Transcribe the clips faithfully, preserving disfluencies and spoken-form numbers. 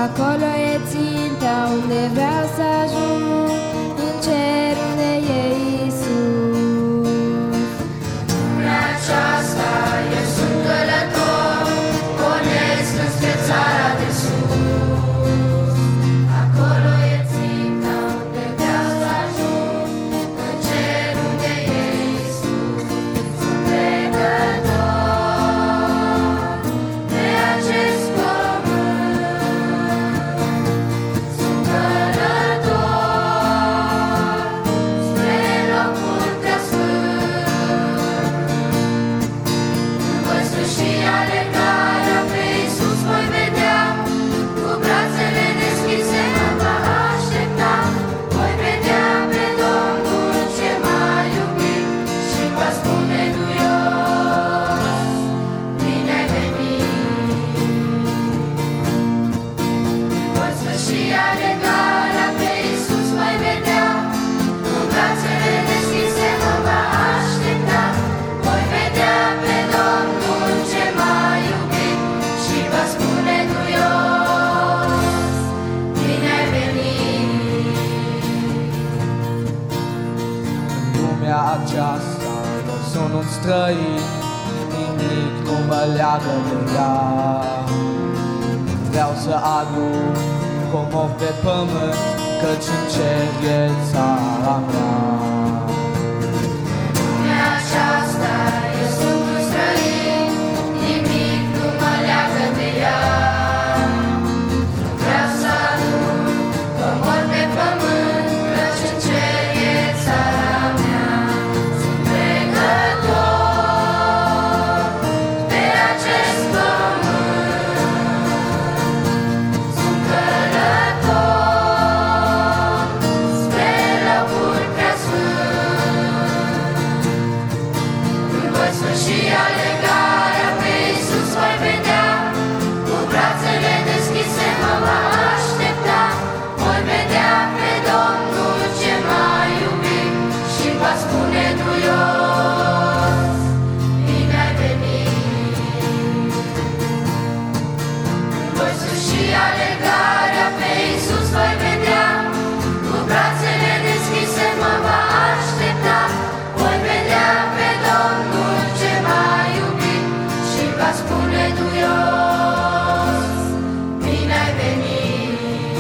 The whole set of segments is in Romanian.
Acolo e ținta unde vreau să ajung, în cer unde e Iisus. Lumea aceasta, eu sunt călător, pornesc înspre țara de sus. Acolo e ținta unde vreau să ajung, în cer unde e Iisus. Sunt trecător pe acest pământ, sunt călător spre locul prea sfânt. Voi sfârși alergarea, pe Iisus voi vedea, cu brațele deschise mă va aștepta. Voi vedea pe Domnul ce m-a iubit și va spune duios: bine ai venit. Voi sfârși alergarea, pe Iisus voi vedea, cu brațele deschise mă va aștepta. Voi vedea pe Domnul ce m-a iubit și va spune duios: bine ai venit. În lumea aceasta eu sunt un străin, nimic nu mă leagă de ea. Vreau să aduc comor pe pământ, căci în cer e țara mea. Lumea aceasta, eu sunt un străin, nimic nu mă leagă de ea. Vreau să aduc comor pe pământ, căci în cer e țara mea. Sunt trecător pe acest pământ, sunt călător spre locul prea sfânt. Când voi sfârși alergarea, pe Iisus voi vedea, cu brațele deschise mă va aștepta. Voi vedea pe Domnul ce m-a iubit și va spune duios: bine ai venit. Când voi sfârși alergarea, pe Iisus voi vedea, cu brațele deschise mă va aștepta. Voi vedea pe Domnul ce m-a iubit și va spune duios: bine ai venit.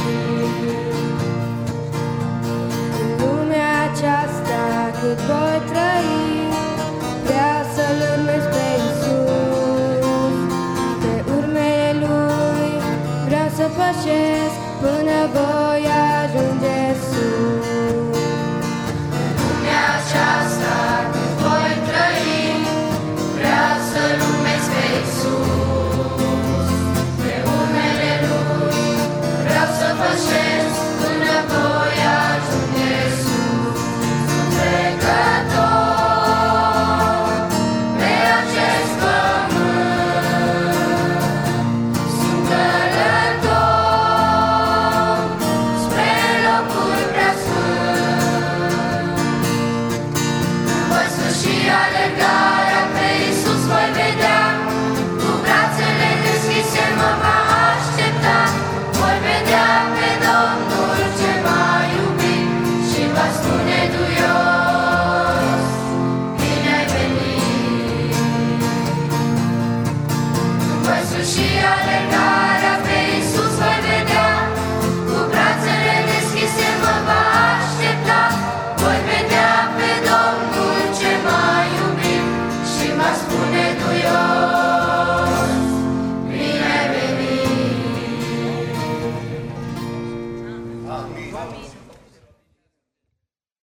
În lumea aceasta cât voi trăi, vreau să-L urmez pe Iisus. Pe urmele Lui vreau să pășesc până voi ajunge sus. Lumea aceasta